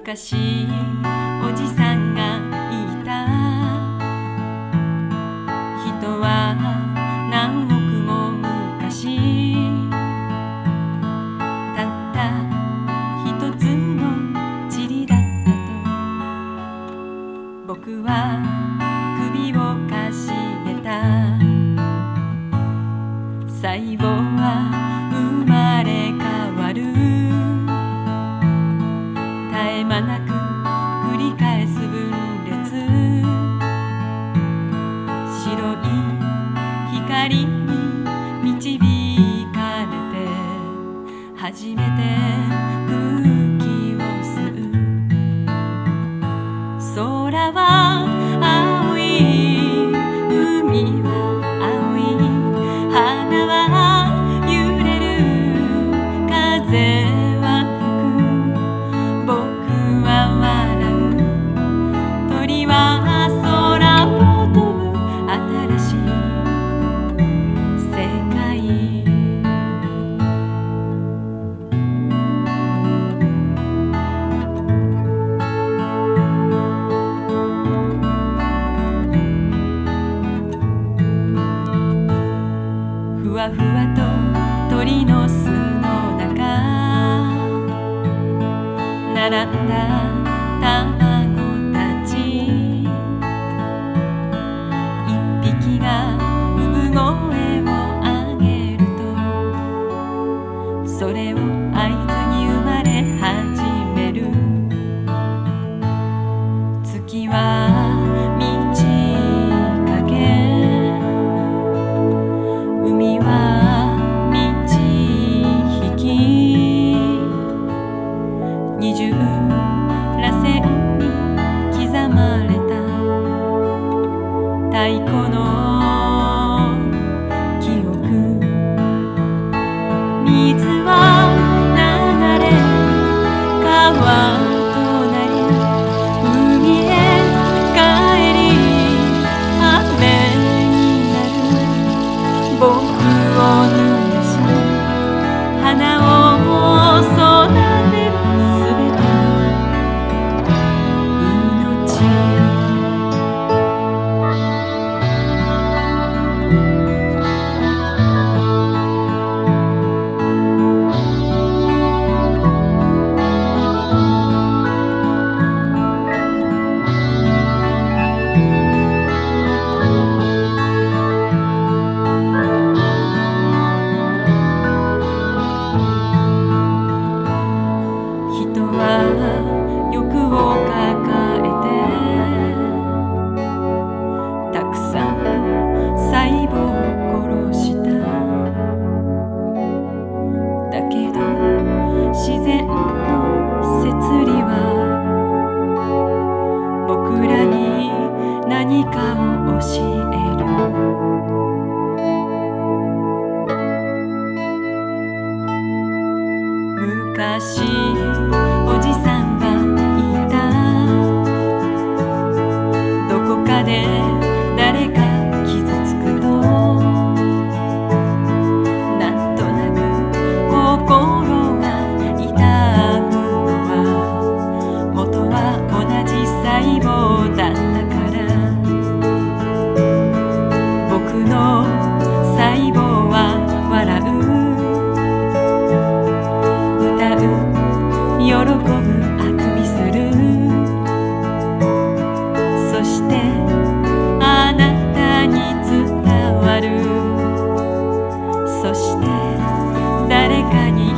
昔おじさんが言った人は何億も昔たった一つの塵だったと僕は首をかしげた。細胞は生まれ変わる、絶え間なく繰り返す分裂。白い光に導かれて初めて空気を吸う。空は青い、海は青い、花は揺れる、風は吹く、僕は笑う。鳥は空を飛ぶ、新しい世界。ふわふわと鳥の巣の中、並んだ卵たち。一匹が産声を上げると、それを合図に生まれ始める。月は満ち欠け、海は満ち引き、二重らせんに刻まれた太鼓の記憶。水は流れ川となり、海へ帰り雨になる。僕を濡らし花を育てるすべての命。人は欲を抱えてたくさんの細胞を殺した。だけど自然の摂理は僕らに何かを教える。昔おじさんがいた。どこかで誰か傷つくと、なんとなく心が痛むのは、元は同じ細胞だったから。僕の細胞は笑う、喜ぶ、あくびする。そしてあなたに伝わる。そして誰かに